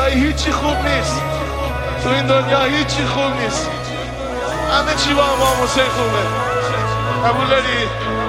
هیچی خوب نیست، تو این دنیا هیچی خوب نیست، همه چی با امام حسین خوبه. قبول داری؟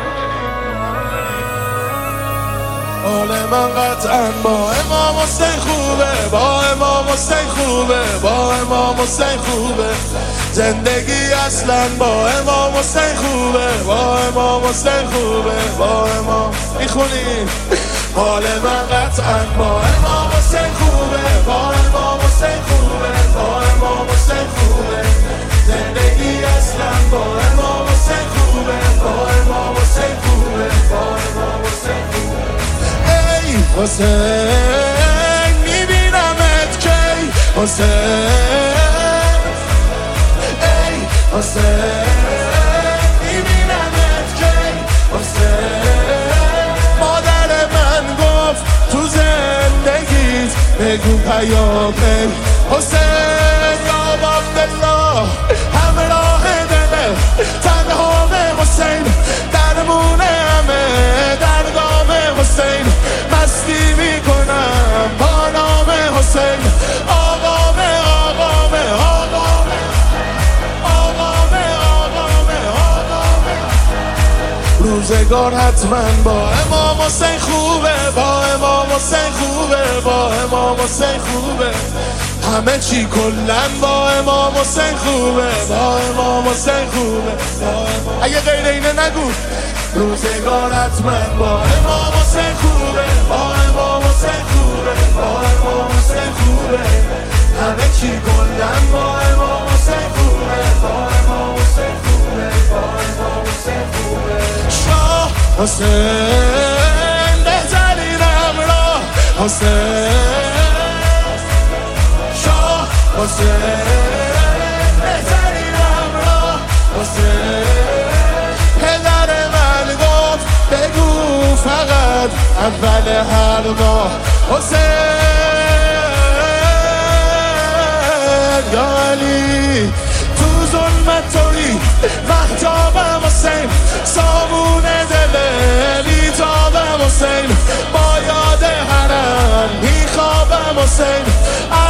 حال من قطعا با امام حسین خوبه، با امام حسین خوبه، با امام حسین خوبه. زندگی اصلا با امام حسین خوبه، با امام حسین خوبه، با امام. میخونی؟ حال من قطعا با امام حسین خوبه، با امام حسین خوبه، با امام حسین خوبه. زندگی اصلا با امام حسین خوبه، با امام حسین خوبه، با امام حسین خوبه. ای حسین میبینمت کی حسین، ای حسین میبینمت کی حسین. مادر من گفت تو زندگیت بگو پیامه حسین. یا عبدالله همراه دل تنها به حسین، درمونه همه درگام حسین. مستی میکنم با نام حسین. آقامه آقامه آقامه آقامه آقامه آقامه. روزگار حتما با امام حسین خوبه، با امام حسین خوبه، با امام حسین خوبه. همه چی کلن با امام حسین خوبه، با امام حسین خوبه. اگه غیر اینه نگو. روزگار حتما با امام حسین خوبه، با امام حسین خوبه، با امام حسین خوبه. همه چی کلن با امام حسین خوبه، با امام حسین خوبه، با امام حسین خوبه. شاه حسین بهترین همراه حسین، شاه حسین بهترین همراه حسین. پدر من گفت بگو فقط اول هر ماه حسین. یا علی تو ظلمت توی مهتابم حسین، سامون دل بیتابم حسین. با یاد حرم میخوابم حسین.